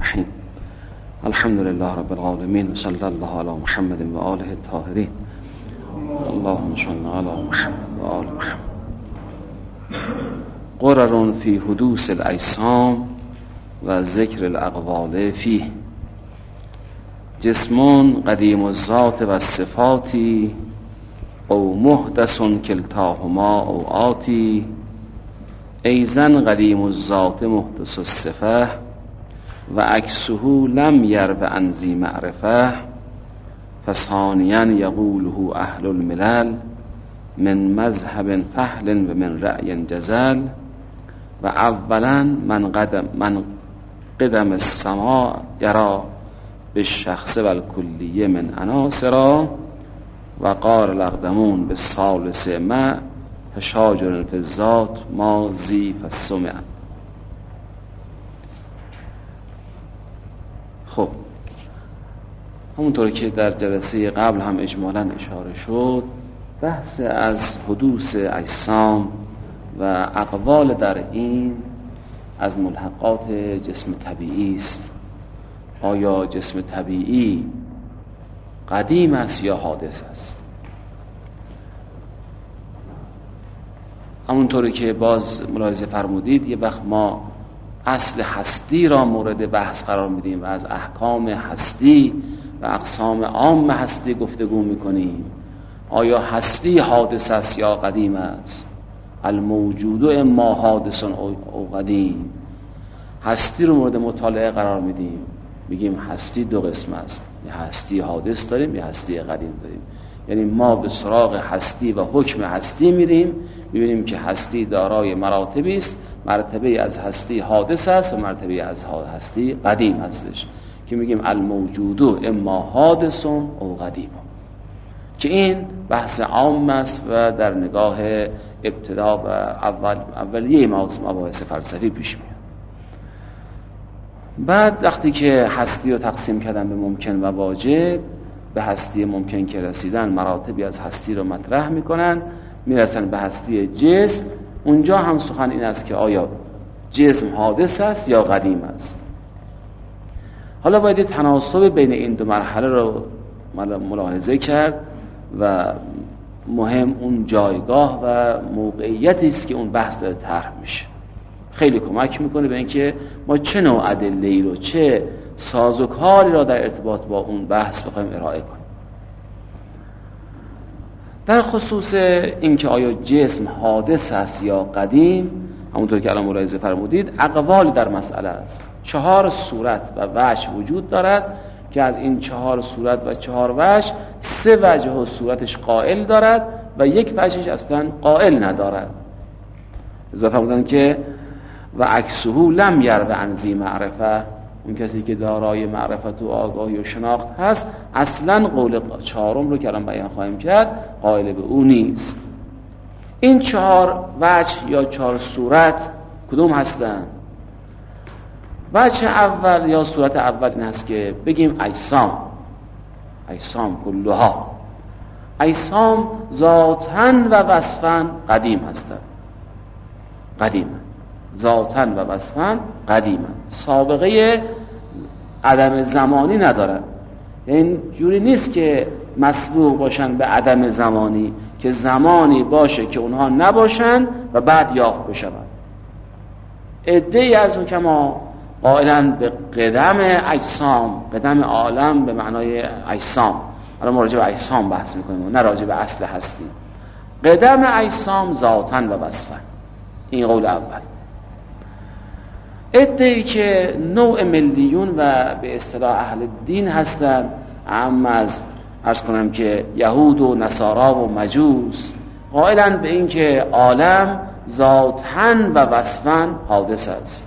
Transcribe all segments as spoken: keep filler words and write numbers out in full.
الرحیم. الحمد لله رب العالمین و صلی الله علی محمد و آله الطاهرین. اللهم صل علی محمد و آل محمد. قرر فی حدوث الاجسام و ذکر الاقوال فیه. جسمون قدیم الذات و صفاتی او محدث کلتاهما او آتی. ایزن قدیم الذات محدث الصفه و عکسه لم یرو عن ذی معرفه. فثانیا یقوله اهل الملل من مذهب فحل و من رأی جزل. و اولا من قدم من قدم السماء یرا بالشخص و الکلیه من عناصرا. و قال الاقدمون بالثالث مع فشاجر فی الذات ما ذی فالسمع. خب همونطور که در جلسه قبل هم اجمالاً اشاره شد، بحث از حدوث اجسام و اقوال در این از ملحقات جسم طبیعی است. آیا جسم طبیعی قدیم است یا حادث است؟ همونطوری که باز ملاحظه فرمودید، یه وقت ما اصل هستی را مورد بحث قرار میدیم و از احکام هستی و اقسام عام هستی گفتگو میکنیم. آیا هستی حادث است یا قدیم است؟ الموجود اما حادث او قدیم. هستی رو مورد مطالعه قرار میدیم، میگیم هستی دو قسم است، یه هستی حادث داریم، یه هستی قدیم داریم. یعنی ما به سراغ هستی و حکم هستی میریم، میبینیم که هستی دارای مراتبی است. مرتبه از هستی حادث است و مرتبه از هستی قدیم هستش، که میگیم الموجود اما حادث او قدیم، که این بحث عام است و در نگاه ابتدا و اول اولیه مباحث فلسفی پیش میاد. بعد وقتی که هستی رو تقسیم کردن به ممکن و واجب، به هستی ممکن که رسیدن مراتبی از هستی رو مطرح میکنن، میرسن به هستی جسم. اونجا هم سخن این است که آیا جسم حادث است یا قدیم است. حالا باید تناسب بین این دو مرحله رو ملاحظه کرد و مهم اون جایگاه و موقعیتی است که اون بحث داره طرح میشه. خیلی کمک میکنه به اینکه ما چه نوع ادله‌ای رو، چه سازوکاری را در ارتباط با اون بحث بخوایم ارائه کنیم. در خصوص اینکه آیا جسم حادث است یا قدیم، همونطور که الان ملاحظه فرمودید، اقوالی در مسئله است. چهار صورت و وجه وجود دارد که از این چهار صورت و چهار وجه سه وجه و صورتش قائل دارد و یک وجهش اصلا قائل ندارد. اضافه فرمودن که و عکسه لم یرو عن ذی معرفه. اون کسی که دارای معرفت و آگاهی و شناخت هست اصلا قول چهارم رو که الان بیان خواهیم کرد قائل به او نیست. این چهار وجه یا چهار صورت کدوم هستن؟ وجه اول یا صورت اول این هست که بگیم اجسام اجسام کلها اجسام ذاتاً و وصفاً قدیم هستند. قدیم ذاتاً و وصفاً قدیم، سابقه عدم زمانی ندارن. یعنی جوری نیست که مسبوق باشن به عدم زمانی، که زمانی باشه که اونها نباشن و بعد یافت بشن. عده‌ای از حکما قائلن به قدم اجسام، قدم عالم به معنای اجسام. الان ما راجع به اجسام بحث میکنیم، نه راجع به اصل هستی. قدم اجسام ذاتاً و وصفاً. این قول اول. عده‌ای که نوع ملیون و به اصطلاح اهل دین هستند، اما از عرض کنم که یهود و نصارا و مجوس، قائلند به این که عالم ذاتاً و وصفاً حادث است.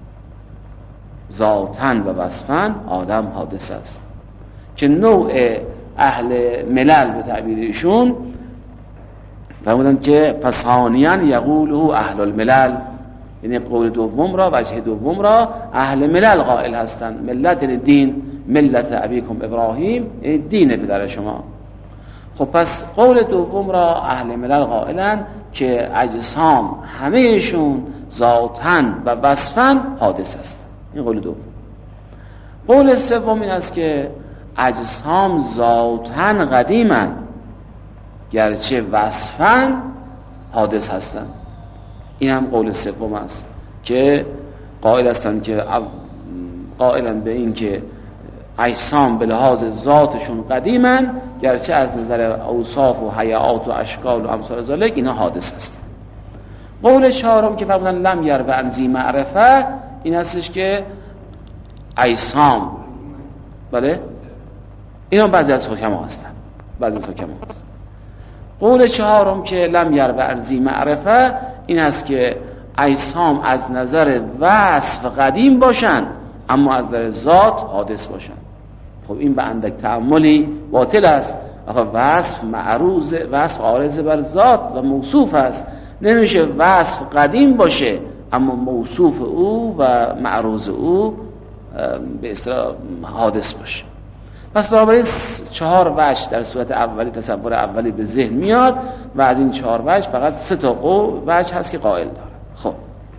ذاتاً و وصفاً عالم حادث است، که نوع اهل ملل به تعبیر ایشون فرمودن که فثانیا یقوله اهل الملل. یعنی قول دوم را، وجه دوم را اهل ملل قائل هستند. ملت دین، ملت ابیکم ابراهیم، یعنی دین پدر شما. خب پس قول دوم را اهل ملل قائلن که اجسام همهشون ذاتاً و وصفاً حادث است. این قول دوم. قول سوم این است که اجسام ذاتاً قدیمن گرچه وصفاً حادث هستند. این هم قول سوم است که قائل هستند که قائلن به این که اجسام به لحاظ ذاتشون قدیمن گرچه از نظر اوصاف و هیئات و اشکال و امثال ذالک اینا حادث هستند. قول چهارم که فرمودن لم یرو عن ذی معرفه این هستش که اجسام، بله اینا بعضی از حکما هستن، بعضی از حکما هستن. قول چهارم که لم یرو عن ذی معرفه این است که اجسام از نظر وصف قدیم باشن اما از نظر ذات حادث باشن. خب این به اندک تأملی باطل است. آخه وصف معروض، وصف عارض بر ذات و موصوف است. نمیشه وصف قدیم باشه اما موصوف او و معروض او به اصطلاح حادث باشه. پس بنابراین چهار وجه در صورت اولی، تصور اولی به ذهن میاد و از این چهار وجه فقط سه تا وجه هست که قائل داره. خب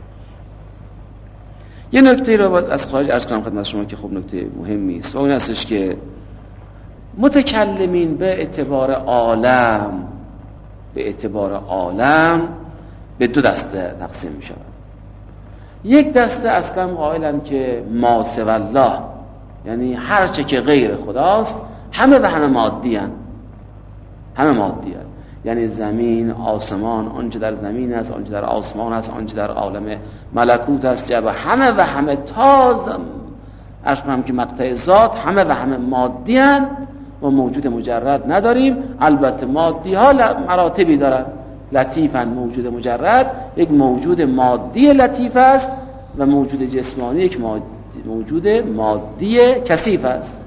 یه نکته رو باید از خارج عرض کنم خدمت شما که خب نکته مهمی است و اون هستش که متکلمین به اعتبار عالم به اعتبار عالم به دو دسته تقسیم می شود. یک دسته اصلا قائلن که ما سوی الله، یعنی هر چه که غیر خداست همه و همه مادی هن. همه مادی هن. یعنی زمین، آسمان، آنچه در زمین است، آنچه در آسمان است، آنچه در عالم ملکوت است، جبه همه و همه تاز ارز کنم که مقطع ذات همه و همه مادی هن و موجود مجرد نداریم. البته مادی ها مراتبی دارن. لطیفن موجود مجرد یک موجود مادی لطیف است و موجود جسمانی یک موجود مادی کثیف است.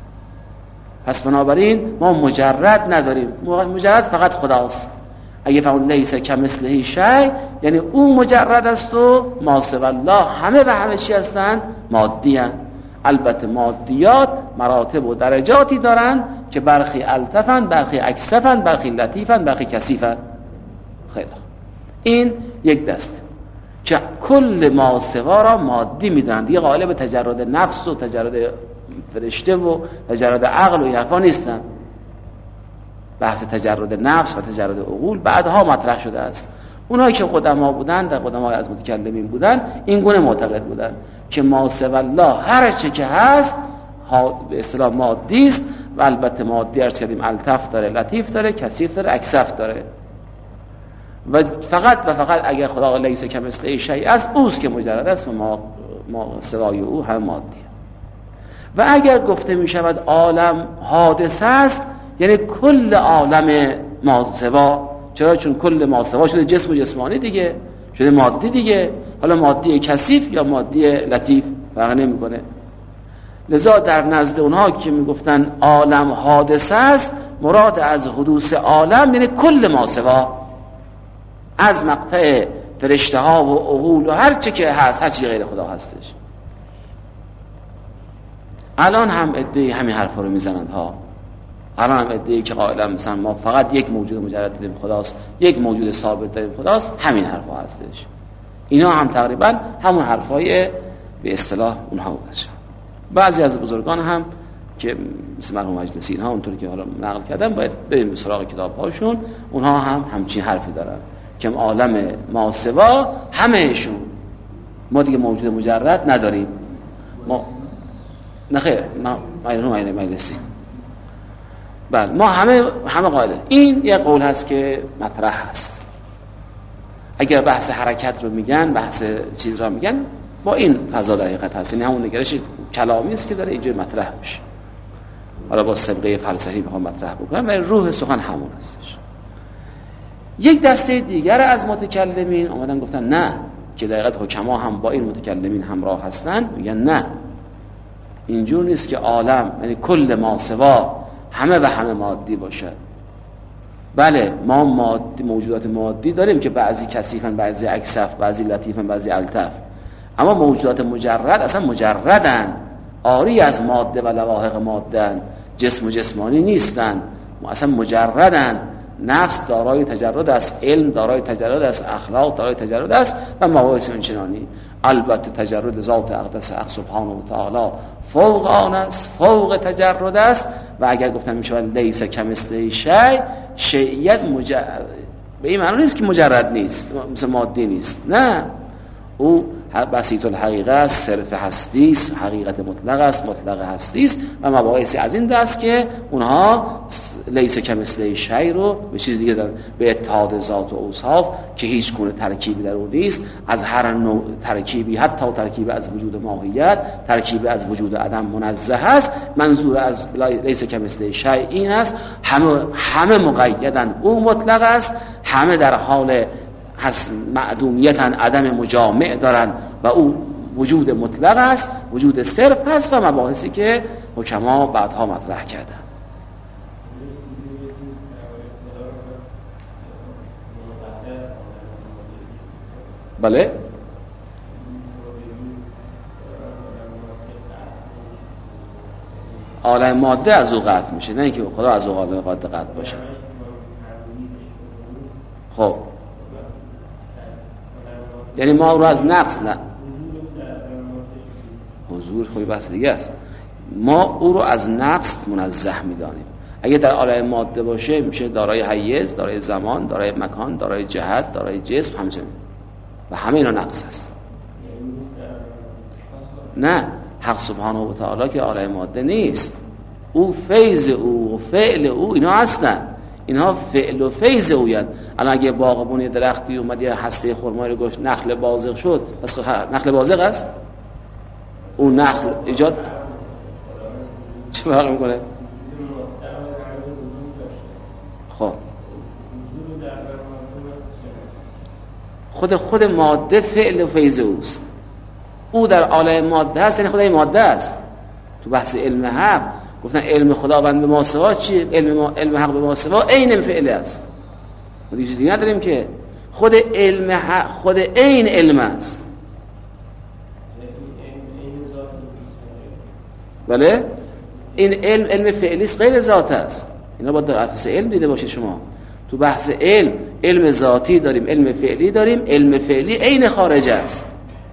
پس بنابراین ما مجرد نداریم. مجرد فقط خداست. اگه فرمود لیس کمثله شیء یعنی او مجرد است و ما سوی الله همه و همه چی هستند مادی هستند. البته مادیات مراتب و درجاتی دارن که برخی الطفن، برخی اکسفن، برخی لطیفن، برخی کثیفن. خیلی این یک دسته که کل ما سوا را مادی میدونن. دیگه قائل به تجرد نفس و تجرد فرشته و تجرد عقل و این حرفا نیستن. بحث تجرد نفس و تجرد عقول بعدها مطرح شده است. اونایی که قدما بودن، در قدمای از متکلمین بودن، این گونه معتقد بودن که ما سوی الله هر چه که هست به اصطلاح مادی است و البته مادی عرض کردیم الطف داره، لطیف داره، کثیف داره، اکسف داره و فقط و فقط اگر خدا لیس کمثله شیء است اوست که مجرد است و ما ما سوای او هم مادیه. و اگر گفته می شود عالم حادث است یعنی کل عالم ماسوا. چرا؟ چون کل ماسوا شده جسم و جسمانی دیگه، شده مادی دیگه. حالا مادی کثیف یا مادی لطیف فرق نمیکنه. لذا در نزد اونها که میگفتن عالم حادث است مراد از حدوث عالم یعنی کل ماسوا، از مقطع فرشته ها و عقول و هر چه که هست، هر چی غیر خدا هستش. الان هم عده‌ای همین حرفا رو میزنند ها. الان هم عده‌ای که قائلا مثلا ما فقط یک موجود مجرد داریم خداست، یک موجود ثابت داریم خداست، همین حرفا هستش. اینا هم تقریبا همون حرفای به اصطلاح اونها بودن. بعضی از بزرگان هم که مثل مرحوم مجلسی اینها اونطوری که حالا نقل کردم باید بریم به سراغ کتاب‌هاشون، اونها هم همچین حرفی دارن که عالم ما سوا همهشون ما دیگه موجود مجرد نداریم. ما نخیر ما مرحوم مجلسی بله ما همه همه قائل. این یه قول هست که مطرح هست. اگر بحث حرکت رو میگن، بحث چیز رو میگن، با این فضا در حقیقت هست. این همون نگرش کلامی است که داره اینجوری مطرح میشه. حالا با سابقه فلسفی میخوام مطرح بکنم ولی روح سخن همون هستش. یک دسته دیگر از متکلمین اومدن گفتن نه، که در حقیقت حکما هم با این متکلمین همراه هستن، میگن نه اینجور نیست که عالم یعنی کل ما سوا همه و همه مادی باشه. بله ما مادی، موجودات مادی داریم که بعضی کثیفن، بعضی اکسف، بعضی لطیفن، بعضی الطف، اما موجودات مجرد اصلا مجردن، عاری از ماده و لواحق ماده‌اند، جسم و جسمانی نیستن، اصلا مجردن. نفس دارای تجرد است، علم دارای تجرد است، اخلاق دارای تجرد است و مباحث اینچنانی. البته تجرد ذات اقدس حق سبحانه و تعالی فوق آن است، فوق تجرد است. و اگر گفتم میشه لیس کمثله شیء، شیئیت مجرد به این معنی نیست که مجرد نیست، مثل ماده نیست، نه، او بسیط الحقیقه است، صرف هستی است، حقیقت مطلق است، مطلق هستی است و مباحثی از این دست که اونها لیس کمثله شیء رو به چیز دیگه دارن، به اتحاد ذات و اوصاف که هیچ گونه ترکیبی در اون نیست، از هر نوع ترکیبی، حتی ترکیب از وجود ماهیت، ترکیب از وجود عدم منزه است. منظور از لیس کمثله شیء این است همه همه مقیدن، او مطلق است، همه در حال هست معدومیتن، عدم مجامع دارن و او وجود مطلق است، وجود صرف هست و مباحثی که حکما بعدها مطرح کردن. بله عالم ماده از او قطع میشه، نه اینکه خدا از او عالم ماده قطع باشه. خب یعنی ما او رو از نقص، نه حضور خودی بحث دیگه است، ما او رو از نقص منزه میدانیم. اگه در عالم ماده باشه میشه دارای حیز، دارای زمان، دارای مکان، دارای جهت، دارای جسم، همچنین و همه اینا نقص است. نه، حق سبحانه و تعالی که عالم ماده نیست، او فیض او و فعل او اینا هستن، اینها فعل و فیض اوید. الان اگه باغبون یه درختی اومد یه هسته خرمایی رو گشت نخل بازغ شد، پس نخل بازغ است؟ اون نخل ایجاد چه فرق میکنه؟ خب خود خود ماده فعل و فیض اوست، او در عالم ماده هست، یعنی خدای ماده است. تو بحث علم حق گفتن علم خداوند به ما سوا چیه؟ علم ما علم حق به ما سوا عین فعل است. ما دیگه چیزی نداریم که خود علم حق خود عین علم است. بله این علم علم فعلی است، غیر ذات است. اینا باید در بحث علم دیده باشید شما. تو بحث علم علم ذاتی داریم، علم فعلی داریم. علم فعلی عین خارج است.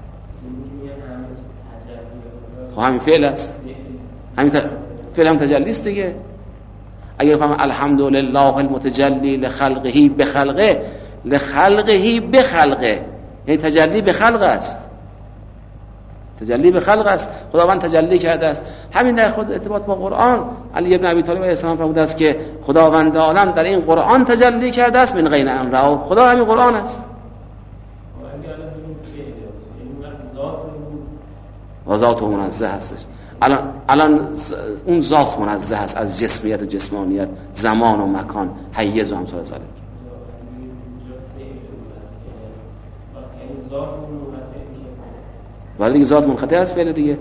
خب همین فعل است، همین فعل هم تجلی است دیگه. اگه بفهم الحمدلله المتجلی لخلقه بخلقه، لخلقه بخلقه یعنی تجلی به خلق است، تجلی به خلق است، خداوند تجلی کرده است. همین در خود ارتباط با قرآن علی ابن ابی طالب علیه السلام فرموده است که خداوند عالم در این قرآن تجلی کرده است من غیر ان رأوا. خدا همین قرآن است و ذات منزه هستش. الان الان اون ذات منزه است از جسمیت و جسمانیت، زمان و مکان، حیز و امثال ذالک. ولی دیگه ذات منقطع است فعل دیگه.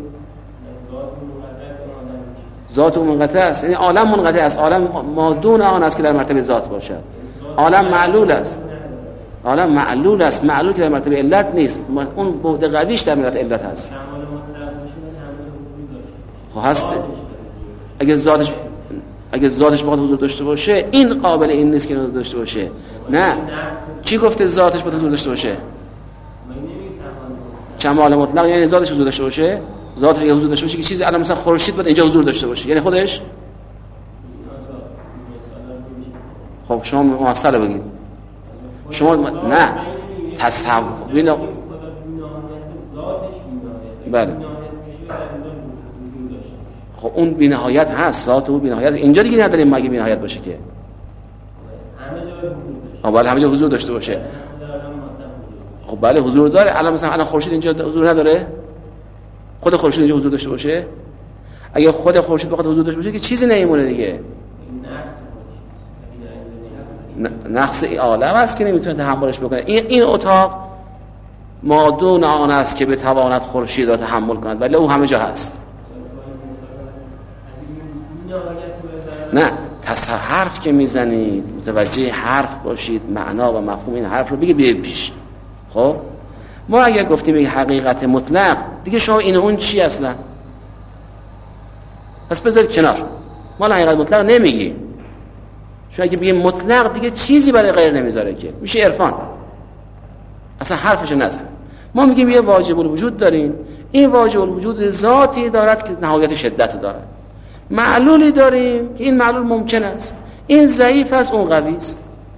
ذات منقطع است یعنی عالم منقطع است، عالم مادون آن است که در مرتبه ذات باشد. عالم معلول است، عالم معلول است، معلول که در مرتبه علت نیست. اون بعد قویش در مرتبه علت هست. خب هست اگه ذاتش اگه ذاتش بخواد حضور داشته باشه این قابل این نیست که حضور داشته باشه. نه، کی گفته ذاتش بخواد حضور داشته باشه؟ کمال مطلق یعنی ذاتش حضور داشته باشه. ذاتش اگه حضور داشته باشه که چیزی الان مثلا خورشید باید اینجا حضور داشته باشه، یعنی خودش. خب شما مؤثر بگید شما نه تصور ببین. بله خب اون بی‌نهایت هست، ذات او بی‌نهایت. اینجا دیگه نداریم مگه بی‌نهایت باشه که همه جا همه جا حضور داشته باشه. خب بله حضور داره. الان مثلا الان خورشید اینجا حضور نداره؟ خود خورشید اینجا حضور داشته باشه؟ اگه خود خورشید بخواد حضور داشته باشه که چیزی نمیمونه دیگه. نقص عالم است که نمیتونه تحملش بکنه. این این اتاق مادون آن است که بتواند خورشید را تحمل کند، ولی او همه جا هست. نه، تصحیح حرف که میزنید متوجه حرف باشید، معنا و مفهوم این حرف رو بگید بیاید پیش. خب ما اگر گفتیم یک حقیقت مطلق دیگه شما این اون چی اصلا؟ پس بذارید کنار، ما حقیقت مطلق نمیگیم. چون اگه بگیم مطلق دیگه چیزی برای غیر نمیذاره که میشه عرفان. اصلا حرفش نزن. ما میگیم یه واجب الوجود داریم، این واجب الوجود ذاتی دارد که نهایت شدت دارد. معلولی داریم که این معلول ممکن است، این ضعیف است اون قوی است.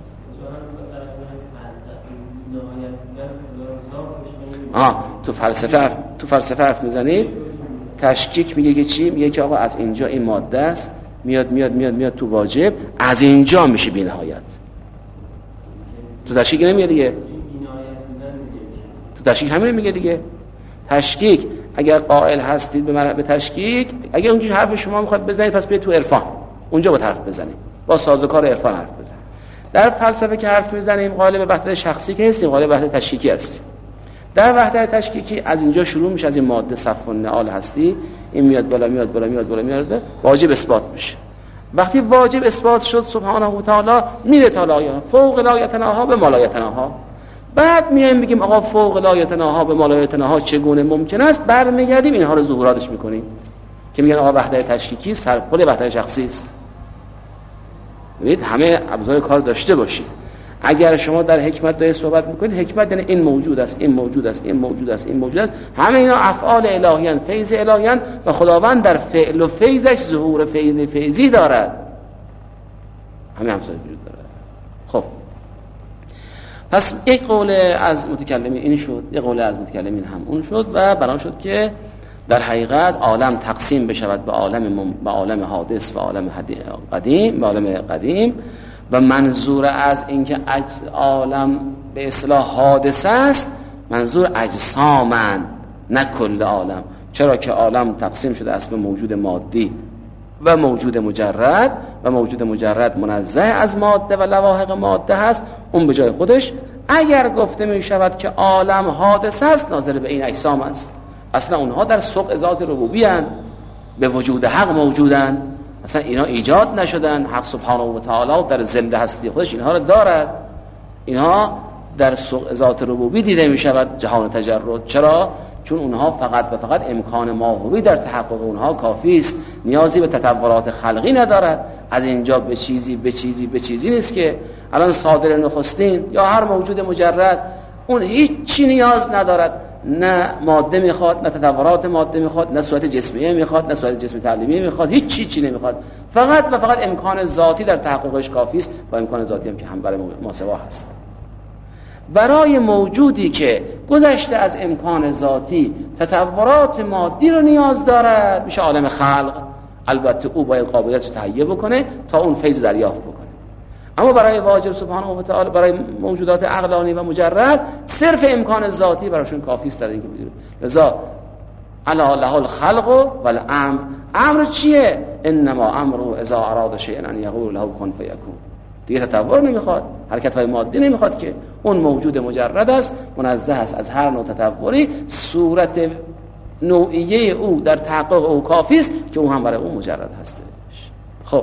آه تو فلسفه حرف تو فلسفه حرف میزنید. تشکیک میگه که چی؟ میگه که آقا از اینجا این ماده است، میاد میاد میاد میاد تو واجب، از اینجا میشه بی نهایت. تو تشکیک نمیگه دیگه، تو تشکیک همین میگه دیگه. تشکیک اگر قائل هستید به مرحله تشکیک، اگر اونجوری حرف شما میخواد بزنید پس برید تو عرفان، اونجا با حرف بزنید، با سازوکار عرفان حرف بزنید. در فلسفه که حرف میزنیم قائل به وحدت شخصی که هستیم، قائل به وحدت تشکیکی هستیم. در وحدت تشکیکی از اینجا شروع میشه، از این ماده صف النعال هستی، این میاد بالا میاد بالا میاد بالا میاد، واجب اثبات میشه. وقتی واجب اثبات شد سبحانه و تعالی میره تا لایه فوق لایتناها به مالایتناها. بعد میایم بگیم آقا فوق لایتناها به مالایتناها چگونه ممکن است، برمیگردیم اینها رو ظهوراتش میکنیم که میگن آقا وحدت تشکیکی سرپل وحدت شخصی است. ببینید همه ابزار کار داشته باشید. اگر شما در حکمت دارید صحبت میکنید، حکمت یعنی این موجود است، این موجود است، این موجود است، این موجود است، همه اینا افعال الهیان، فیض الهیان و خداوند در فعل و فیضش ظهور فیض فیضی دارد. همه همسایه وجود دارد. خب پس یک قول از متکلمین این شد، یک قول از متکلمین هم اون شد و بنا شد که در حقیقت عالم تقسیم بشود به عالم مم... به عالم حادث و عالم قدیم، به عالم قدیم. و منظور از اینکه عالم به اصطلاح حادث است، منظور اجسامن، نه کل عالم. چرا که عالم تقسیم شده است به موجود مادی و موجود مجرد، و موجود مجرد منزه از ماده و لواحق ماده هست، اون به جای خودش. اگر گفته می شود که عالم حادث است، ناظر به این اجسام است. اصلا اونها در سوق ذات ربوبی هستند، به وجود حق موجودند، اصلا اینا ایجاد نشدن. حق سبحانه و تعالی در زنده هستی خودش اینها رو دارد. اینها در سوق ذات ربوبی دیده می شود، جهان تجرد. چرا؟ چون اونها فقط و فقط امکان ماهوی در تحقق اونها کافی است، نیازی به تطورات خلقی ندارد. از اینجا به چیزی به چیزی به چیزی نیست که الان صادر نخستین یا هر موجود مجرد، اون هیچ چی نیاز ندارد، نه ماده میخواد، نه تطورات ماده میخواد، نه صورت جسمیه میخواد، نه صورت جسم تعلیمی میخواد، هیچ چی چی نمیخواد، فقط و فقط امکان ذاتی در تحققش کافی است. و امکان ذاتی هم که هم برای ماسوا هست. برای موجودی که گذشته از امکان ذاتی تطورات مادی رو نیاز دارد، میشه عالم خلق. البته او باید قابلیتش تهیه بکنه تا اون فیض دریافت بکنه. اما برای واجب سبحانه و تعالی، برای موجودات عقلانی و مجرد، صرف امکان ذاتی براشون کافی است در اینکه بدونه. لذا الا له الخلق والامر. امر چیه؟ انما امره اذا اراد شیئا ان یقول له کن فیکون. دیگه تطور نمیخواد، حرکت های مادی نمیخواد، که اون موجود مجرد است، منزه است از هر نوع تطوری. صورت نوعیه او در تحقق او کافی است که او هم برای او مجرد هستش. خب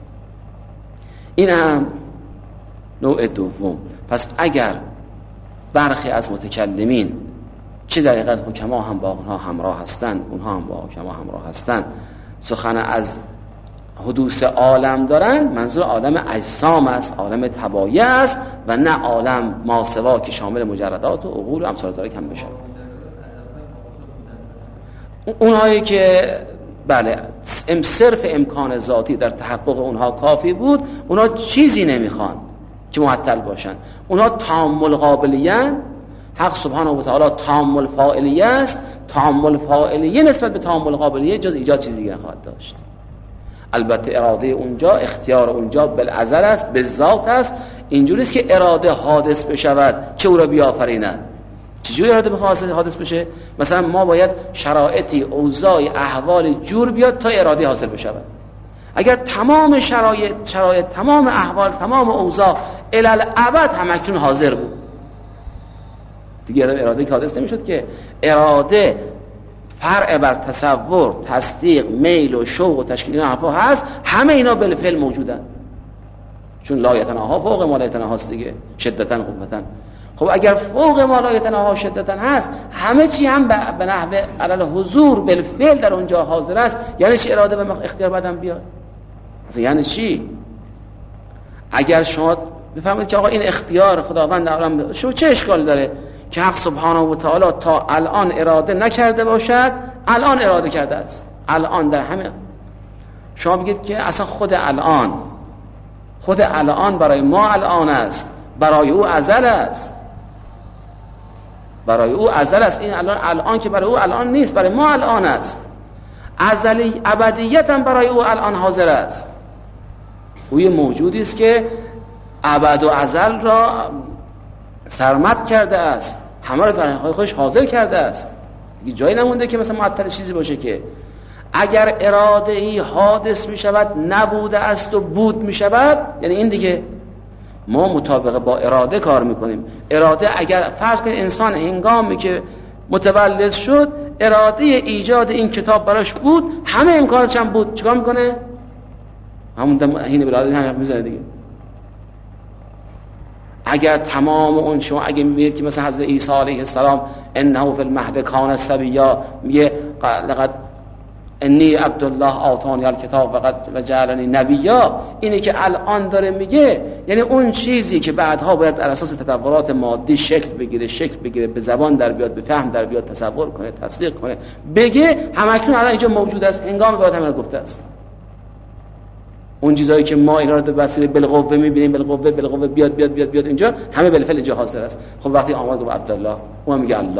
این هم نوع دوم. پس اگر برخی از متکلمین، چه در حقیقت حکما هم با اونها همراه هستند، اونها هم با حکما همراه هستند، سخن از حدوث عالم دارن، منظور عالم اجسام است، عالم طبایع است و نه عالم ماسوا که شامل مجردات و عقول و امثال ذالک هم بشه. اونهایی که بله صرف امکان ذاتی در تحقق اونها کافی بود، اونها چیزی نمیخوان که معطل باشن. اونها تامل قابلیان. حق سبحانه و تعالی تامل فاعلیه است. تامل فاعلیه نسبت به تامل قابلیه جز ایجاد چیزی دیگه نخواهد داشت. البته اراده اونجا، اختیار اونجا بالازل است، به ذات است. اینجوری است که اراده حادث بشود که او را بیافریند. چجوری اراده بخواد حادث بشه؟ مثلا ما باید شرایطی، اوضاع، احوال جور بیاد تا اراده حاصل بشود. اگر تمام شرایط شرایط تمام احوال، تمام اوضاع الالعبد همکنون حاضر بود، دیگه اراده که حادث نمیشد. که اراده فرع بر تصور، تصدیق، میل و شوق و تشکیل اینا حرفا هست، همه اینا بالفعل موجودن. چون لایتناها فوق ما لایتناها هست دیگه، شدتن قوتن. خب اگر فوق ما لایتناها شدتن هست، همه چی هم به نحو علل حضور بالفعل در اونجا حاضر است. یعنی چی اراده و اختیار بعدم بیاد؟ مثلا یعنی چی؟ اگر شما بفهمید که آقا این اختیار خداوند عالم، شما چه اشکال داره که حق سبحانه و تعالی تا الان اراده نکرده باشد، الان اراده کرده است. الان در همین شما بگید که اصلا خود الان خود الان برای ما الان است، برای او ازل است، برای او ازل است. این الان الان که برای او الان نیست، برای ما الان است. ازلی ابدیت هم برای او الان حاضر است. او یه موجودی است که ابد و ازل را سرمد کرده است، همه را در خودش حاضر کرده است. دیگه جایی نمونده که مثلا معطل چیزی باشه. که اگر اراده ای حادث می شود نبوده است و بود می شود، یعنی این دیگه ما مطابق با اراده کار میکنیم. اراده اگر فرض کنید انسان هنگامی که متولد شد اراده ایجاد این کتاب براش بود، همه امکاناتش هم بود، چیکار میکنه؟ همون دم هین بلاده هم میزنه دیگه. اگر تمام اون شما اگه میبینید که مثلا حضرت عیسی علیه السلام انه فی المهد کان صبیا، میگه لقد انی عبدالله آتانی الکتاب و جعلنی نبیا، اینی که الان داره میگه یعنی اون چیزی که بعدها باید بر اساس تطورات مادی شکل بگیره شکل بگیره به زبان در بیاد، به فهم در بیاد، تصور کنه، تصدیق کنه، بگه، همکنون الان اینجا موجود است، هنگام باید همین گفته است. اون چیزایی که ما اینا رو به وسیله بالقوه میبینیم، بالقوه بالقوه بیاد بیاد بیاد بیاد اینجا، همه بالفعل اینجا حاضر است. خب وقتی آمد گفت عبدالله، اون میگه الله.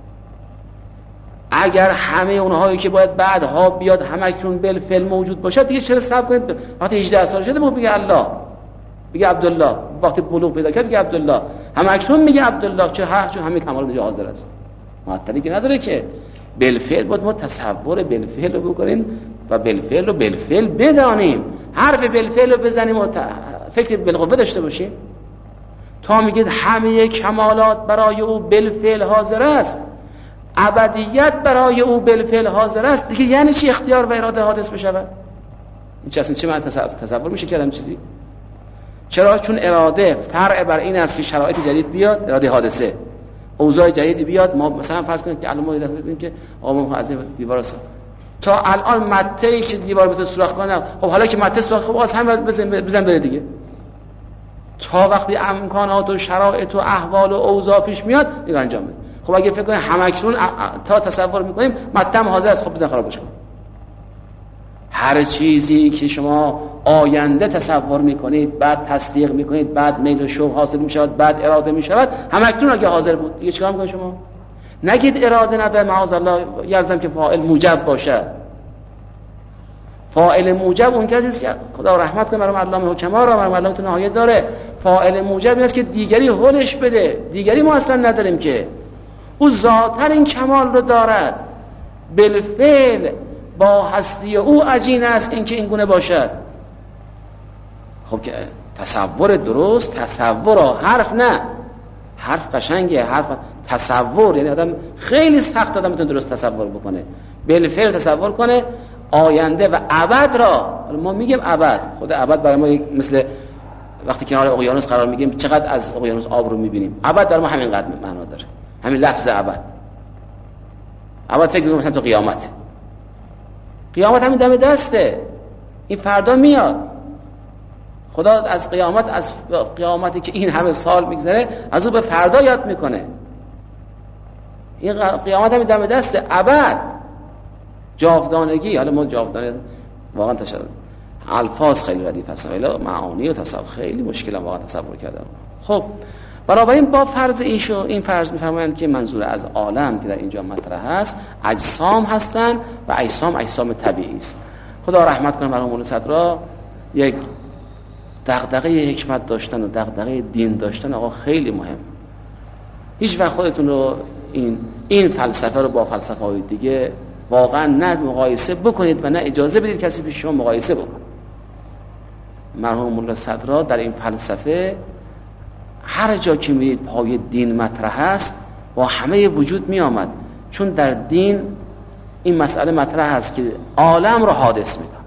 اگر همه اونهایی که باید بعدها بیاد همکنون بالفعل موجود باشد، دیگه چرا صبر کنید وقتی هجده سال شده ما بگه الله، بگه عبدالله، وقتی بلوغ پیدا کرد بگه عبدالله، همکنون میگه عبدالله، چه حق، چون همه کمال اینجا حاضر است. معطلی که نداره که بالفعل باید ما تصور بالفعل رو بکنیم و بالفعل رو بالفعل بدانیم، حرف بالفعل رو بزنیم و فکر بالقوه داشته باشیم. تا میگید همه کمالات برای او بالفعل حاضر است، ابدیت برای او بالفعل حاضر است، دیگه یعنی چی اختیار و اراده حادث بشود؟ این چه اصلا چه من تصور میشه کردم چیزی؟ چرا؟ چون اراده فرع بر این است که شرایط جدید بیاد، اراده حادثه، اوضاع جدیدی بیاد. ما مثلا فرض کنید که الان ما دیدیم که آقا ما از دیوار است تا الان مته که دیوار بتونه سوراخ کنه، خب حالا که مته سوراخ، خب از همین بزن بزن بره دیگه. تا وقتی امکانات و شرایط و احوال و اوضاع پیش میاد دیگه انجام بده. خب اگه فکر کنید همکنون تا تصور میکنیم مته هم حاضر است، خب بزن خرابش کن. هر چیزی که شما آینده تصور میکنید، بعد تصدیق میکنید، بعد میل و شوق حاصل میشود، بعد اراده میشود، همکنون اگه حاضر بود دیگه چیکار میکنید شما؟ نگید اراده نداره، معاذ الله یلزم که فاعل موجب باشد. فاعل موجب اون کسی است که خدا رحمت کنه مرحوم علامه حکما را، مرحوم علامه نهایت داره. فاعل موجب این است که دیگری هولش بده، دیگری ما اصلا نداریم که او ذاتاً این کمال رو دارد، بالفعل با هستی او عجین است اینکه این گونه باشد. خب که تصور درست، تصور حرف نه، حرف قشنگه، حرف تصور یعنی آدم خیلی سخت آدم میتونه درست تصور بکنه، بالفعل تصور کنه آینده و ابد را. ما میگیم ابد، خود ابد برای ما مثل وقتی کنار اقیانوس قرار میگیم چقدر از اقیانوس آب رو میبینیم، ابد برای ما همین قدر معنا داره، همین لفظ ابد. ابد فکر میکنم مثلا تو قیامت، قیامت همین دم دسته، این فردا میاد. خدا از قیامت، از قیامتی که این همه سال میگذره، از او به فردا یاد میکنه. این قیامت همین دم دسته، ابد، جاودانگی. حالا ما جاودانه واقعا تشکر الفاظ خیلی ردیف هستن، ولی معانی و تصور خیلی مشکلم واقعا تصور کردم. خب بنابراین با فرض ایشو این فرض میفرمایند که منظور از عالم که در اینجا مطرح هست اجسام هستند و اجسام اجسام طبیعی است. خدا رحمت کنه مرحوم صدرا، یک دغدغه حکمت داشتن و دغدغه دین داشتن آقا خیلی مهم. هیچ وقت خودتون رو این این فلسفه رو با فلسفه های دیگه واقعا نه مقایسه بکنید و نه اجازه بدید کسی پیش شما مقایسه بکنه. مرحوم مولا صدرا در این فلسفه هر جا که میدید پای دین مطرح است با همه وجود می آمد، چون در دین این مسئله مطرح است که عالم رو حادث میکنه.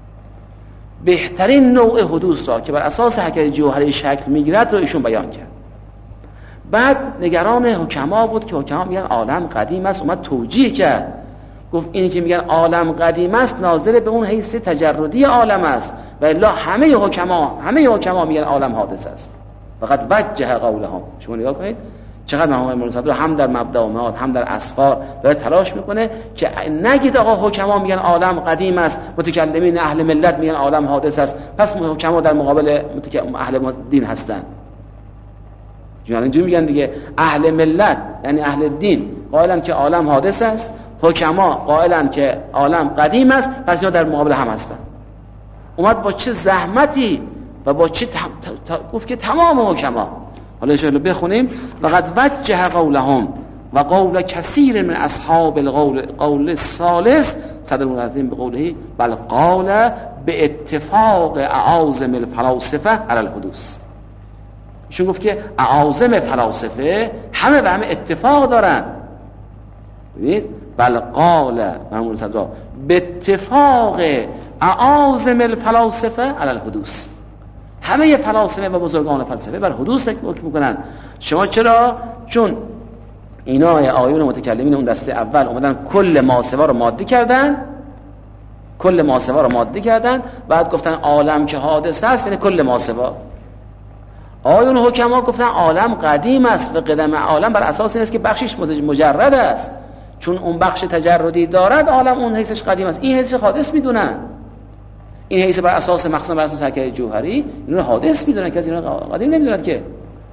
بهترین نوع حدوث را که بر اساس حرکت جوهری شکل میگیرد رو ایشون بیان کرد. بعد نگران حکما بود که حکما میگن عالم قدیم است، اومد توجیه کرد، گفت اینی که میگن عالم قدیم است ناظر به اون حیث تجردی عالم است و الا همه حکما همه حکما میگن عالم حادث است. فقط وجه قولهم. شما نگاه کنید چقدر مرحوم مولانا صدر هم در مبدأ و معاد هم در اسفار داره تلاش میکنه که نگید آقا حکما میگن عالم قدیم است، متکلمین اهل ملت میگن عالم حادث است، پس حکما در مقابل اهل دین هستن. یعنی اینجوری میگن دیگه، اهل ملت یعنی اهل دین قائلن که عالم حادث است، حکما قائلن که عالم قدیم است، پس اینا در مقابل هم هستن. اومد با چه زحمتی و با چه تم... ت... ت... گفت که تمام حکما، حالا انشاءالله بخونیم، فقد وجه قولهم و قول کثیر من اصحاب القول قول الثالث صدر المنظم به قوله بل قال به اتفاق اعاظم الفلاسفه علی الحدوث. ایشون گفت که اعاظم فلاسفه همه به همه اتفاق دارن. ببینید بل قال مرحوم صدر به اتفاق اعاظم الفلاسفه علی الحدوث، همه فلاسفه و بزرگان فلسفه بر حدوث حکم میکنن. شما چرا؟ چون اینا آیون متکلمین اون دسته اول اومدن کل ماسوا رو ماده کردن، کل ماسوا رو ماده کردن، بعد گفتن عالم که حادث است یعنی کل ماسوا. آیون حکما گفتن عالم قدیم است و قدم عالم بر اساس این است که بخشش مجرد است، چون اون بخش تجردی دارد عالم اون حیثش قدیم است، این حیثش حادث میدونن. این حیث بر اساس مخصوصا بر اساس حرکت جوهری این رو حادث میدونن، کسی اینا قدیم نمیدونن که.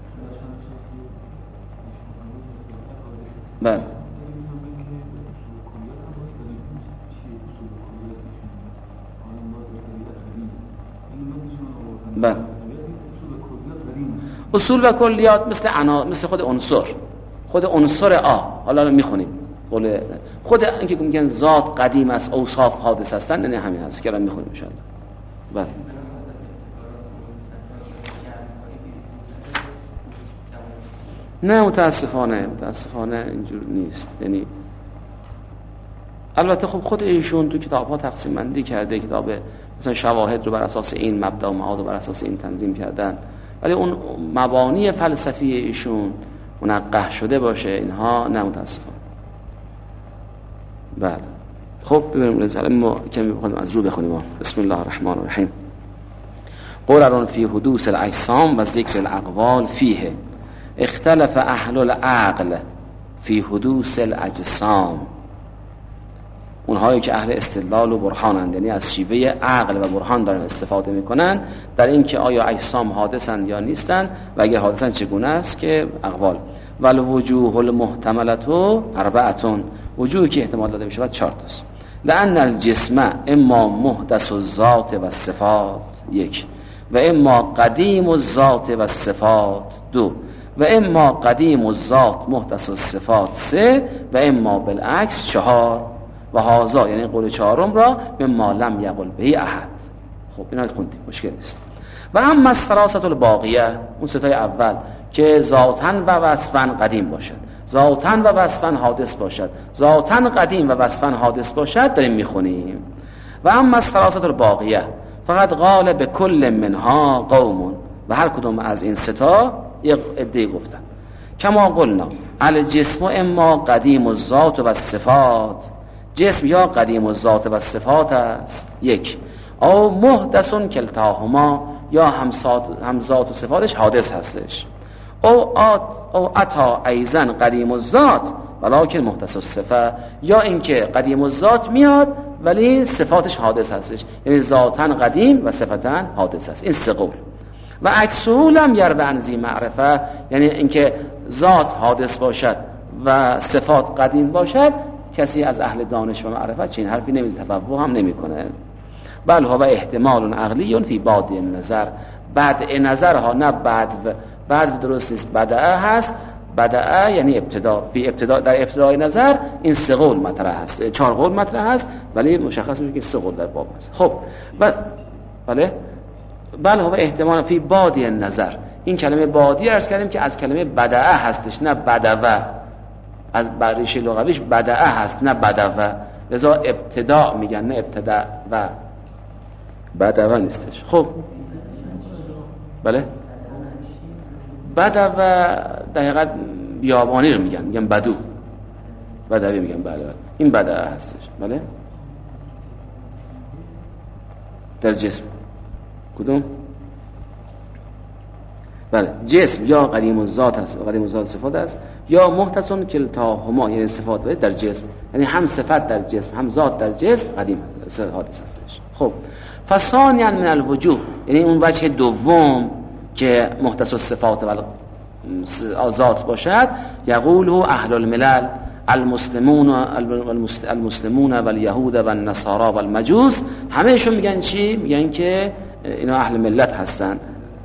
بله بله اصول و کلیات مثل انا مثل خود عنصر، خود عنصر آ حالا میخونیم قول خود اینکه میگن ذات قدیم است، اوصاف حادث هستن، نه همین هست که الان میخونیم ان شاء الله. بله نه متاسفانه متاسفانه اینجور نیست. یعنی البته خب خود ایشون تو کتاب ها تقسیم بندی کرده، کتاب مثلا شواهد رو بر اساس این مبدا و معاد رو بر اساس این تنظیم کردن، ولی اون مبانی فلسفی ایشون منقح شده باشه اینها نه متاسفانه. بله خب ببینیم رساله ما کمی بخونیم از رو بخونیم. بسم الله الرحمن الرحیم. قرار فی حدوث الاجسام و ذکر الاقوال فیه، اختلف اهل العقل فی حدوث الاجسام. اونهایی که اهل استدلال و برهانند، یعنی از شیوه عقل و برهان دارن استفاده میکنن در این که آیا اجسام حادثند یا نیستند و اگر حادثند چگونه است که اقوال. والوجوه المحتملة اربعه، وجوهی که احتمال داده میشه چهار تاست. لأن الجسم اما محدث الذات و الصفات یک، و اما قدیم الذات و الصفات دو، و اما قدیم الذات محدث الصفات سه، و اما بالعکس چهار. و هذا یعنی قول چهارم را مما لم یقل به احد. خب اینا خوندیم مشکل نیست. و اما الثلاثه الباقیه، اون ستای اول که ذاتاً و وصفاً قدیم باشد، ذاتاً و وصفاً حادث باشد، ذاتاً قدیم و وصفاً حادث باشد، داریم میخونیم. و اما الثلاثه الباقیه فقط قال به کل منها قوم، و هر کدوم از این ستا یک عده گفتن. کما قلنا الجسم اما قدیم الذات و الصفات، جسم یا قدیم الذات و الصفات است یک، او محدث کلتاهما یا هم ذات و صفاتش حادث هستش، او آت او عطا ایزن قدیم الذات ولکن محدث الصفه، یا اینکه قدیم الذات میاد ولی صفاتش حادث هستش، یعنی ذاتاً قدیم و صفتاً حادث است. این سه قول. و عکسه لم یرو عن ذی معرفه، یعنی اینکه ذات حادث باشد و صفات قدیم باشد، کسی از اهل دانش و معرفت چنین حرفی نمیزنه، تفوه هم نمیکنه. بل هو احتمال عقلی فی بادی النظر، بدء نظر ها، نه بدو، بدو درست نیست، بدعه هست. بدعه یعنی ابتدا، فی ابتدا، در ابتدای نظر این سه قول مطرح هست، چهار قول مطرح هست ولی مشخص میشه که سه قول در باب هست. خب ب... بله بل هو احتمال فی بادی النظر، این کلمه بادی عرض کردیم که از کلمه بدعه هستش، نه بدوه، از ریشه لغویش بدعه هست نه بدوه، لذا ابتدا میگن نه ابتدا و بدوه نیستش. خب بله بدوه در حقیقت بیابانی رو میگن، میگن بدو، بدوی میگن بدوه، این بدعه هستش. بله در جسم کدوم؟ بله جسم یا قدیم الذات است، قدیم الذات صفات است، یا محتصن کلتاهما یعنی صفات در جسم، یعنی هم صفت در جسم هم ذات در جسم قدیم حادث هستش. خب فثانیا من الوجوه یعنی اون وجه دوم که محتص الصفات و ذات باشد، یقول اهل الملل المسلمون المسلمون و الیهود و النصارا و المجوس، همهشون میگن چی؟ میگن که اینا اهل ملت هستن.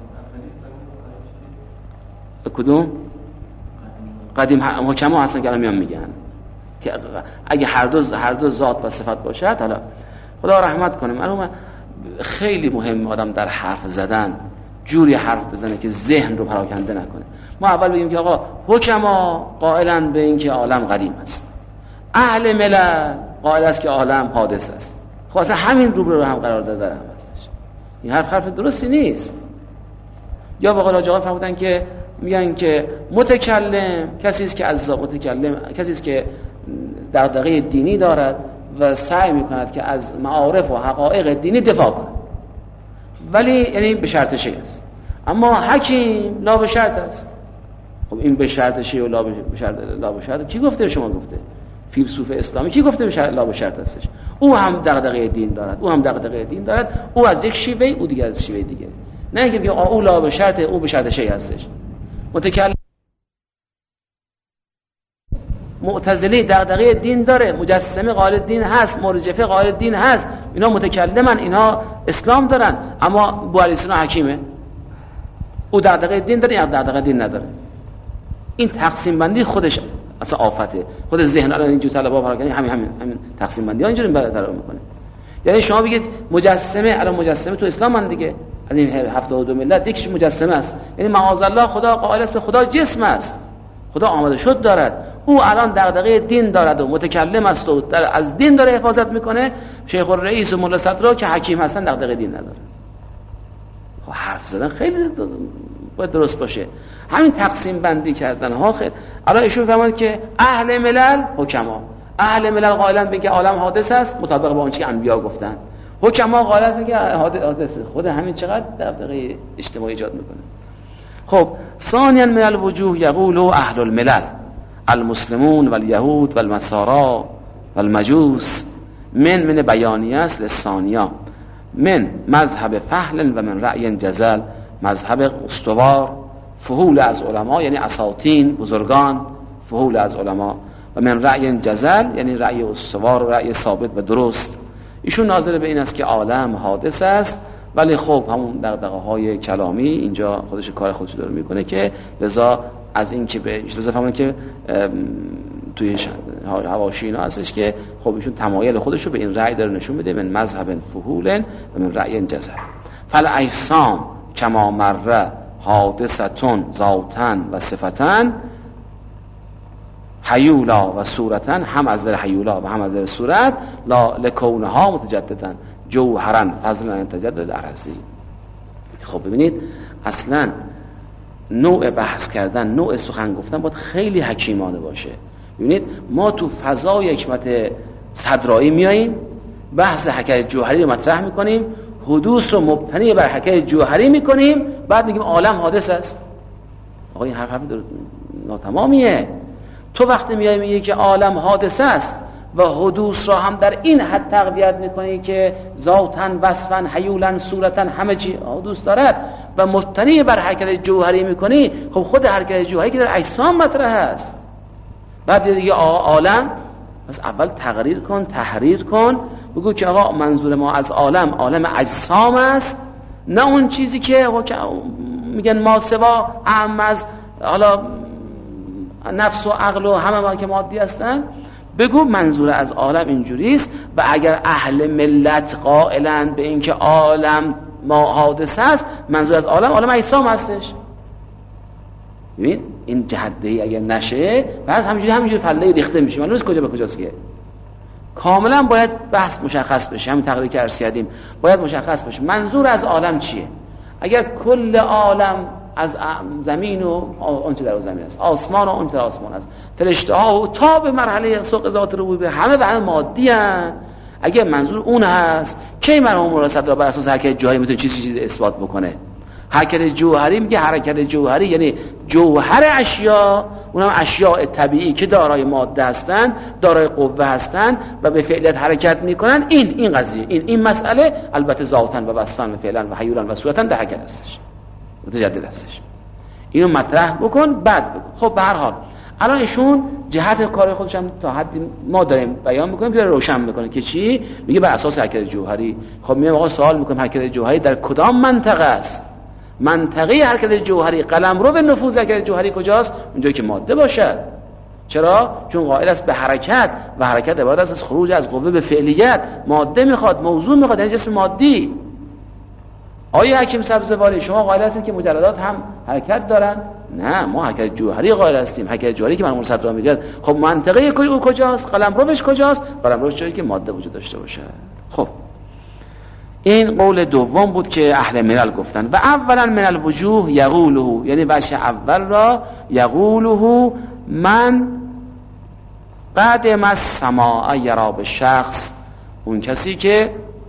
کدوم؟ قدیم حکما هستن که الان میان میگن که اگه هر دو هر دو ذات و صفت باشد. حالا خدا رحمت کنه، معلومه خیلی مهم آدم در حرف زدن جوری حرف بزنه که ذهن رو پراکنده نکنه. ما اول بگیم که آقا حکما قائلن به این که عالم قدیم است، اهل ملل قائل است که عالم حادث است. خب اصلا همین روبرو رو هم قرار داده هم هستش. این حرف حرف درستی نیست. یا به قول آقا فرمودن که میگن که متکلم کسی است که از متکلم کسی است که دغدغه دینی دارد و سعی میکند که از معارف و حقایق دینی دفاع کنه، ولی یعنی به شرط شیء است. اما حکیم لا به شرط است. خب این به شرط شیء و لا به شرط لا به شرط کی گفته؟ شما گفته. فیلسوف اسلامی کی گفته به شرط لا به شرط هستش؟ او هم دغدغه دین دارد، او هم دغدغه دین دارد، او از یک شیوه، او دیگر از شیوه دیگه. نه اینکه او لا به شرط، او به شرط شیء هستش. متکلم معتزلی دغدغه دین داره، مجسمه قائل دین هست، مرجفه قائل دین هست، اینا متکلمن، اینا اسلام دارن. اما بوعلیسینا حکیمه، او دغدغه دین داره یا دغدغه دین نداره. این تقسیم بندی خودش اصلا آفته. خود ذهن الان اینجور طلبا پراکنی همین همین همین تقسیم بندی ها اینجوری برطرف میکنه. یعنی شما بگید مجسمه، الان مجسمه تو اسلام من دیگه از این هفتاد و دو ملت یکیش مجسمه است، یعنی معاذالله خدا قائل است به خدا جسم است، خدا آمده شد دارد. او الان دغدغه دین دارد و متکلم است و از دین داره حفاظت میکنه. شیخ الرئیس و مولا صدرا که حکیم هستن دغدغه دین نداره. خب حرف زدن خیلی باید درست باشه. همین تقسیم بندی کردن ها خیلی. الان ایشون فهمید که اهل ملل حکما، اهل ملل قائلن به اینکه عالم حادث است مطابق با آنچه که انبیا گفتن، حکما قائل هستن که حادث. خود همین چقدر دغدغه اجتماعی ایجاد میکنه. خب ثانیا من الوجوه یقول اهل الملل المسلمون و الیهود و النصارا و المجوس من من بیانیه است لسانیا من مذهب فحل و من رأی جزل، مذهب استوار فحول از علما یعنی اساطین بزرگان، فحول از علما، و من رأی جزل یعنی رأی استوار و رأی ثابت و درست. ایشون ناظر به این است که عالم حادث است، ولی خب همون دغدغه های کلامی اینجا خودش کار خودش داره میکنه که لذا از این که به لذا فهمون که توی حواشی اینا هستش که خب ایشون تمایل خودش رو به این رأی داره نشون میده، من مذهب فحول و من رأی جزل. فل اجسام کما مره حادثتون ذاتن و صفتن حیولا و صورتن، هم از در حیولا و هم از در صورت، لا لکونها متجددن جوهرن فضلا تجدد عرضی. خب ببینید اصلا نوع بحث کردن، نوع سخن گفتن باید خیلی حکیمانه باشه. ببینید ما تو فضای حکمت صدرایی میاییم، بحث حکایت جوهری رو مطرح میکنیم، حدوث رو مبتنی بر حکایت جوهری میکنیم، بعد میگیم عالم حادث است. آقا این حرف حرف ناتمامیه. تو وقتی میای میگی که عالم حادث است و حدوث را هم در این حد تقویت میکنی که ذاتن وصفن حیولن صورتن همه چی حدوث دارد و مبتنی بر حرکت جوهری میکنی، خب خود حرکت جوهری که در اجسام مطرح است. بعد دیگه عالم بس اول تقریر کن، تحریر کن، بگو که آقا منظور ما از عالم عالم اجسام است، نه اون چیزی که میگن ما سوا اهم از حالا نفس و عقل و همه ما که مادی هستن. بگو منظور از عالم اینجوری است، و اگر اهل ملت قائلن به اینکه عالم ما حادث است، منظور از عالم عالم اجسام هستش. ببین این جهده‌ای اگر نشه پس همینجوری همینجوری فله ریخته میشه، معلومه کجا به کجاست که کاملا باید بحث مشخص بشه. همین تقریری که عرض کردیم باید مشخص بشه منظور از عالم چیه. اگر کل عالم از زمین و آنچه در زمین است، آسمان و آنچه در آسمان است، فرشته ها و تا به مرحله سوق ذات ربوبیه همه به همه مادی هستند، اگر منظور اون هست کی مرحوم مولا صدرا بر اساس حرکت جوهری میتونه چیزی چیزی اثبات بکنه؟ حرکت جوهری میگه حرکت جوهری یعنی جوهر اشیا، اونم اشیاء طبیعی که دارای ماده هستن، دارای قوه هستن و به فعلیت حرکت میکنن. این این قضیه این این مسئله البته ذاتاً و وصفاً و فعلاً و حیولاً و صورتاً در حرکت هستش، متجدد هستش. اینو مطرح بکن بعد بگو. خب به هر حال الان ایشون جهت کار خودش هم تا حدی ما داریم بیان میکنیم که روشن میکنه که چی میگه بر اساس حرکت جوهری. خب میگم آقا سوال میکنم حرکت جوهری در کدام منطقه است؟ منطقه حرکت جوهری قلمرو به نفوذ حرکت جوهری کجاست؟ اونجایی که ماده باشد. چرا؟ چون قائل است به حرکت و حرکت عبارت است از خروج از قوه به فعلیت. ماده میخواد، موضوع میخواد، یعنی جسم مادی. آیا حکیم سبزواری شما قائل هستید که مجردات هم حرکت دارن؟ نه، ما حرکت جوهری قائل هستیم. حرکت جوهری که مرحوم صدرا میگن خب منطقه او کجاست؟ قلمروش کجاست؟ قلمروش جایی که ماده وجود داشته باشه. خب این قول دوم بود که اهل ملل گفتن. و اولا من الوجوه یقوله، یعنی وجه اول را یقوله من قدم السماع یرا به شخص، اون کسی که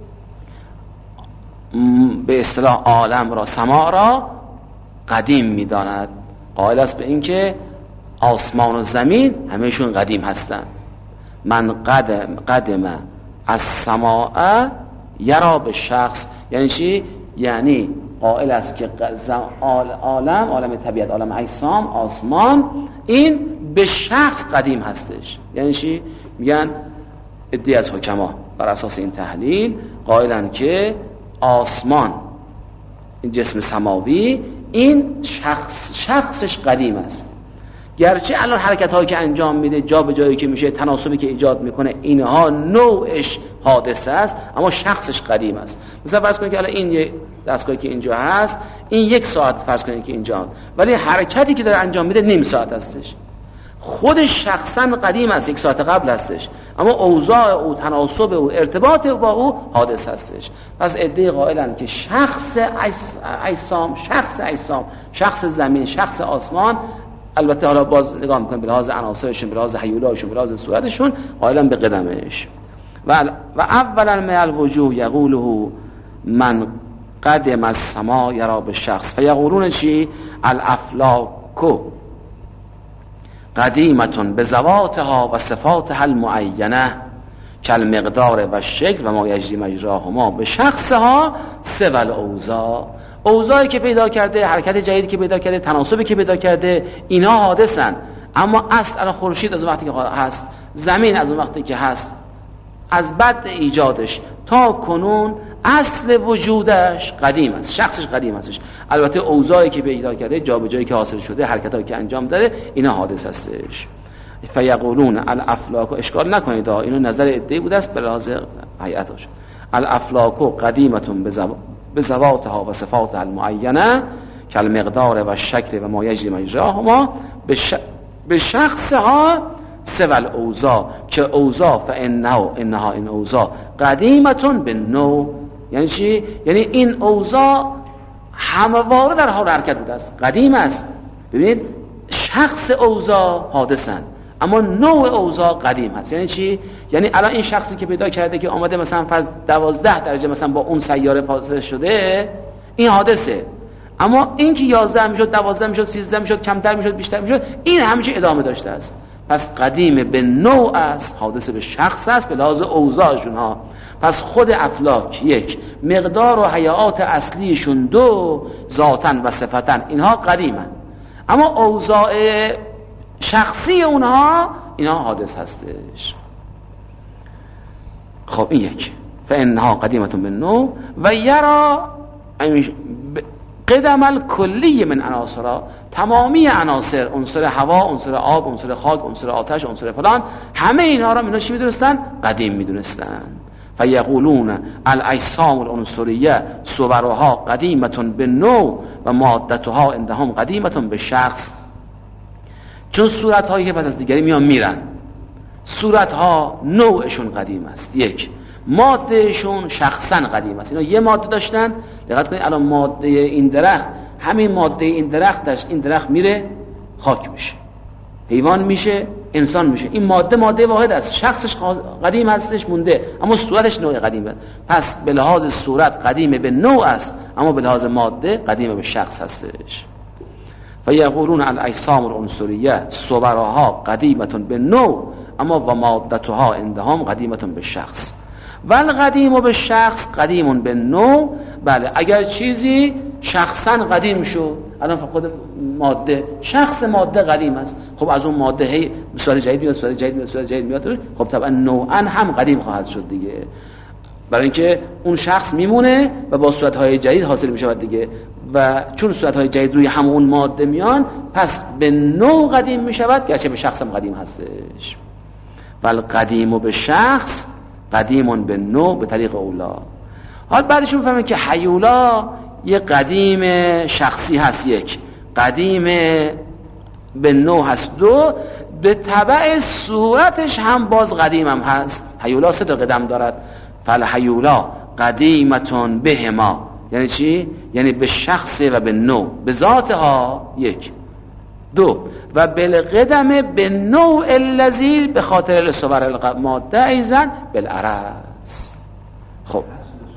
به اصطلاح عالم را، سماع را قدیم میداند. قائل است به این که آسمان و زمین همهشون قدیم هستند. من قدم قدم از سماع یرا به شخص یعنی چی؟ یعنی قائل است که عالم، عالم طبیعت، عالم اجسام، آسمان، این به شخص قدیم هستش. یعنی چی؟ میگن عده از حکما بر اساس این تحلیل قائلن که آسمان، این جسم سماوی، این شخص شخصش قدیم است. گرچه الان حرکت هایی که انجام میده، جا به جایی که میشه، تناسبی که ایجاد میکنه، اینها نوعش حادثه است، اما شخصش قدیم است. مثلا فرض کنید که الان این دستگاهی که اینجا هست، این یک ساعت فرض کنید که اینجا، ولی حرکتی که داره انجام میده نیم ساعت هستش. خودش شخصا قدیم است، یک ساعت قبل هستش، اما اوضاع او، تناسب او، ارتباط با او حادث هستش. پس عده قائلن که شخص اجسام، شخص اجسام، شخص زمین، شخص آسمان، البته حالا باز نگاه میکنیم به لحاظ عناصرشون، به لحاظ هیولاشون، به لحاظ صورتشون، قائلن به قدمش. و و اولا من الوجوه یقوله من قدم السماء یرا به شخص فیقولون چی؟ الافلاک قدیمتون به ذواتها و صفاتها المعینه کالمقدار و شکل و ما یجری مجراهما به شخصها سوى الاوضاع. اوضاعی که پیدا کرده، حرکت جدیدی که پیدا کرده، تناسبی که پیدا کرده، اینا حادثن. اما اصل الان خورشید از وقتی که هست، زمین از اون وقتی که هست، از بدء ایجادش تا کنون اصل وجودش قدیم است، شخصش قدیم هستش. البته اوضاعی که پیدا کرده، جابجایی که حاصل شده، حرکتایی که انجام داده، اینا حادث هستش. فیقولون الافلاک، اشکال نکنید اینو نظر عده‌ای بوده است به لحاظ هیئتش. الافلاک قدیمتون به ذواتها و صفاتها المعینه کالمقدار و شکل و ما یجری مجراهما به شخصها سوى الاوضاع که اوضاع فانه انها این اوضاع قدیمتون به نو. یعنی چی؟ یعنی این اوضاع همواره در حال حرکت بوده است، قدیم است. ببینید شخص اوضاع حادثن اما نوع اوضاع قدیم هست. یعنی چی؟ یعنی الان این شخصی که پیدا کرده که آمده مثلا فرض دوازده درجه مثلا با اون سیاره فاصله شده، این حادثه. اما این که یازده میشد، دوازده میشد، سیزده میشد، کمتر میشد، بیشتر میشد، این همیشه ادامه داشته است. پس قدیم به نوع است، حادثه به شخص است به لحاظ اوضاعشون ها. پس خود افلاک یک، مقدار و حیات اصلیشون دو، ذاتن و صفتن اینها قدیمن، اما اوضاع شخصی اونها اینها حادث هستش. خب این یک، فانها قدیمتون به نوع و یرا قدم الکلی من عناصر، تمامی عناصر، عنصر هوا، عنصر آب، عنصر خاک، عنصر آتش، عنصر فلان، همه اینها را اینا چی میدونستن؟ قدیم میدونستن. فیقولون الاجسام العنصریه صورها قدیمتون به نوع و مادتها عندهم قدیمتون به شخص. چون صورت هایی که پس از دیگری میان میرن، صورت ها نوعشون قدیم است، یک، مادهشون شخصا قدیم است. اینا یه ماده داشتن، دقت کنید الان ماده این درخت، همین ماده این درخت داشت، این درخت میره خاک میشه، حیوان میشه، انسان میشه. این ماده ماده واحد است، شخصش قدیم هستش مونده اما صورتش نوع قدیمه. پس به لحاظ صورت قدیم به نوع است اما به لحاظ ماده قدیم به شخص هستش. و یقولون الاجسام العنصریه صورها قدیمتون به نوع اما و مادتها عندهم قدیمتون به شخص. ول قدیم به شخص قدیمون به نوع. بله اگر چیزی شخصا قدیم شد، الان خود ماده شخص ماده قدیم است، خب از اون ماده هی صورت جدید میاد صورت جدید میاد صورت جدید میاد، خب طبعا نوعا هم قدیم خواهد شد دیگه، برای اینکه اون شخص میمونه و با صورت‌های جدید حاصل میشود دیگه. و چون صورت‌های جدید روی همون ماده میان پس به نوع قدیم میشود، گرچه به شخص هم قدیم هستش. ول قدیم به شخص قدیمون به نوع به طریق اولا. حال بعدش میفهمه که هیولا یه قدیم شخصی هست، یک قدیم به نوع هست، دو به تبع صورتش هم باز قدیم هم هست. هیولا سه تا قدم دارد. فالهیولا قدیمتون بهما یعنی چی؟ یعنی به شخص و به نوع، به ذاتها یک، دو و بالقدم به نوع الذی به خاطر الصور الماده ایزن بالعرض. خب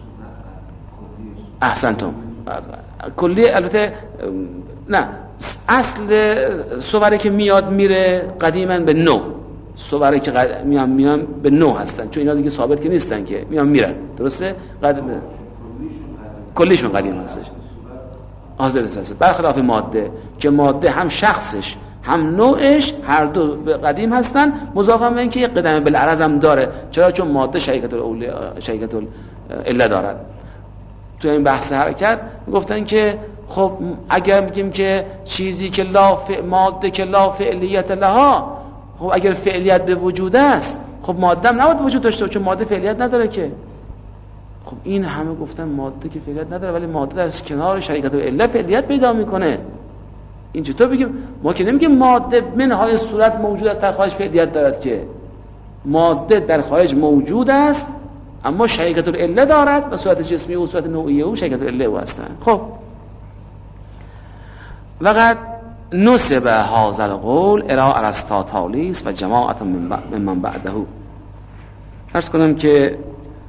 احسنتم. کلی البته نه، اصل صوری که میاد میره قدیما به نوع، صوری که قد... میان میان به نوع هستن، چون اینا دیگه ثابت که نیستن که میان میرن، درسته؟ قدیم کلیشون قدیم هستش، حاضر هست، برخلاف ماده که ماده هم شخصش هم نوعش هر دو قدیم هستن، مضافاً به اینکه یک قدم بالعرض هم داره. چرا؟ چون ماده شریکت الاولیاء شریکت الاله دارد. تو این بحث حرکت گفتن که خب اگر میگیم که چیزی که لا ف... ماده که لا فعلیت لها، خب اگر فعلیت به وجود است خب ماده هم نباید وجود داشته، چون ماده فعلیت نداره که. خب این همه گفتن ماده که فعلیت نداره ولی ماده در کنار شریکت الاله فعلیت پیدا میکنه. این چطور بگیم؟ ما که نمیگیم ماده منهای صورت موجود است در خارج فعلیت دارد، که ماده در خارج موجود است اما شریکت الاله دارد و صورت جسمی و صورت نوعی او شریکت الاله او هستند. خب وقد نسب هذا القول الى ارسطاطالیس و جماعت من من بعده. عرض کنم که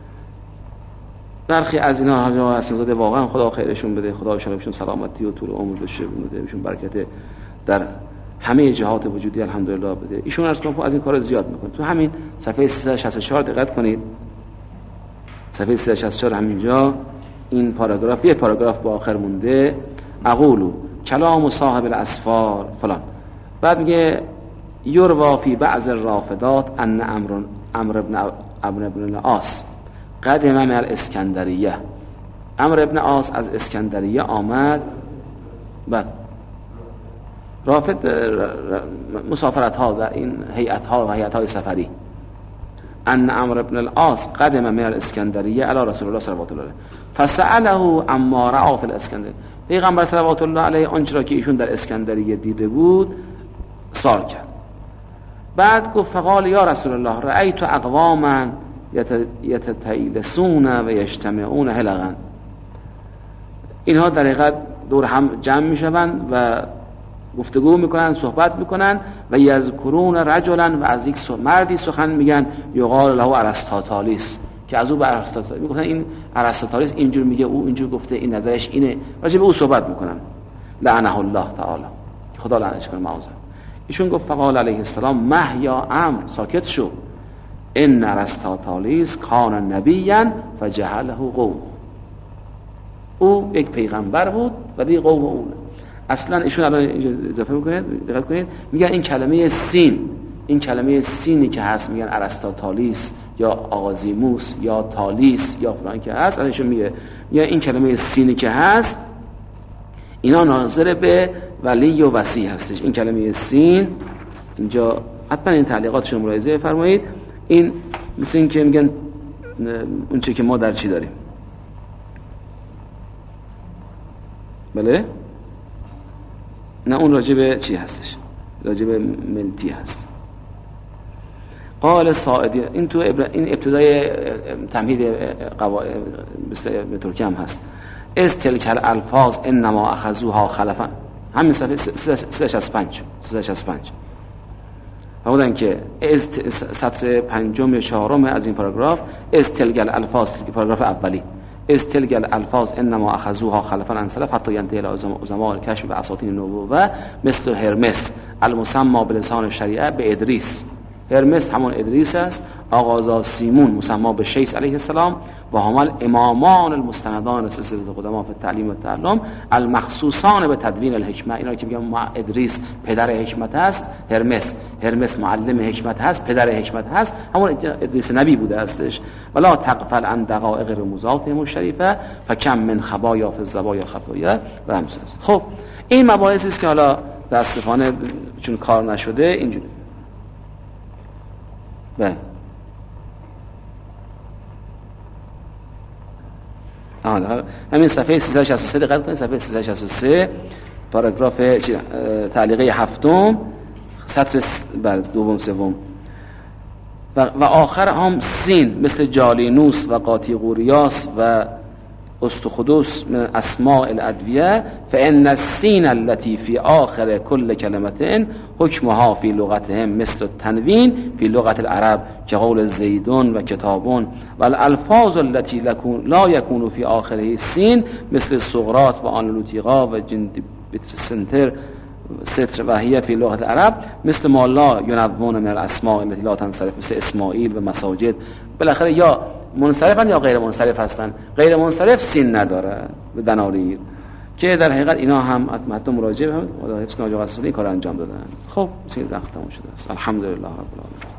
برخی از اینا ها اسناد واقعا خدا خیرشون بده، خدا ان شاء الله بهشون سلامتی و طول عمر بده، بهشون برکت در همه جهات وجودی الحمدلله بده. ایشون عرض کنم از این کار زیاد میکنه. تو همین صفحه سیصد و شصت و چهار دقت کنید، صفحه سیصد و شصت و چهار همینجا این پاراگراف، یه پاراگراف با آخر مونده، اقولو کلام صاحب الاسفار فلان، بعد میگه یروا فی بعض الرافضات ان امر امر ابن ابن ابن العاص قدم من الاسکندریه. امر ابن عاص از اسکندریه آمد. بعد رافض مسافرت ها در این هیئت ها و هیئت های سفری، ان امر ابن العاص قدم من الاسکندریه علی رسول الله صلوات الله علیه فسأله عما رأى فی الاسکندریه. پیغمبر صلوات الله علیه آنچه را که ایشون در اسکندریه دیده بود سوال کرد. بعد گفت فقال یا رسول الله رأیت اقواما یتتیلسون و یجتمعون حلقا. اینها در حقیقت دور هم جمع میشوند و گفتگو میکنن، صحبت میکنن و یذکرون رجلا و از یک مردی سخن میگن یقال له ارسطاطالیس، که از او به ارسطاطالیس میگفتن این ارسطاطالیس اینجور میگه، او اینجور گفته، این نظرش اینه، راجع به او صحبت میکنن. لعنه الله تعالی، خدا لعنتش کنه معاذ. ایشون گفت فقال علیه السلام مه یا امر، ساکت شو، ان ارسطاطالیس کان نبیا فجهله قوم. او یک پیغمبر بود ولی قوم او. اصلا ایشون الان اینجا اضافه میکنید، دقت کنید، میگن این کلمه سین، این کلمه سینی که هست میگن ارسطاطالیس یا آغازیموس یا تالیس یا فلان که هست، الانشون میگه یا این کلمه سینی که هست اینا ناظر به ولی و وصی هستش. این کلمه سین اینجا حتما این تعلیقاتشون ملاحظه فرمایید. این مثل این که میگن اون چه که ما در چی داریم، بله نه اون راجبه چی هستش، راجبه ملتی هست. قال ساعدی، این تو این ابتدای تمهید قواعد به ترکی هم هست. استلکل الفاظ انما اخذوها خلفا، همین صفحه سیصد و شصت و پنج. بودن که است سطر پنجم یا چهارم از این پاراگراف استلگل الفاظ که پاراگراف اولی استلگل الفاظ انما اخذوها خلفا عن سلف حتی ينتهي الى عظماء الكشف و اساطین النبوه مثل هرمس المسمى بلسان شریعه به ادریس. هرمس همون ادریس است، آغازا سیمون مسمى به شیس علیه السلام و همال امامان المستندان سلسله قدما فی التعلیم و تعلم المخصوصان به تدوین الحکمه. اینا که میگم ما ادریس پدر حکمت هست، هرمس هرمس معلم حکمت هست، پدر حکمت هست، همون ادریس نبی بوده استش. ولا تغفل عن دقائق رموزاتهم الشریفه فکم من خبایا فی الزوایا خفایا و همساز. خب این مباحثی است که حالا متاسفانه چون کار نشده اینجوری. بله آه همین صفحه سیصد و شصت و سه دقت کنید. صفحه سیصد و شصت و سه پاراگراف تعلیقه هفتم سطر بر دوم سوم و, و آخر هم سین مثل جالینوس و قاطیغوریاس و استخدوس من اسماء الادویه فان السین التي في آخر كل كلمه حکمها في لغتهم مثل التنوین في لغت العرب كقول زیدون و کتابون و الالفاظ التي لا يكون في آخره سین مثل سقراط و آنلوتیقا و جند سنتر ستر و هي في لغت العرب مثل ما لا ينون من الاسماء التي لا تنصرف مثل اسماعیل و مساجد. بالاخره یا منصرفن یا غیر منصرف هستن. غیر منصرف سین نداره به دناریر که در حقیقت اینا هم حتی مراجعه هم حفظ کنه آقا رسولی کار انجام دادن. خب سید وقت تموم شده است. الحمدلله رب العالمین.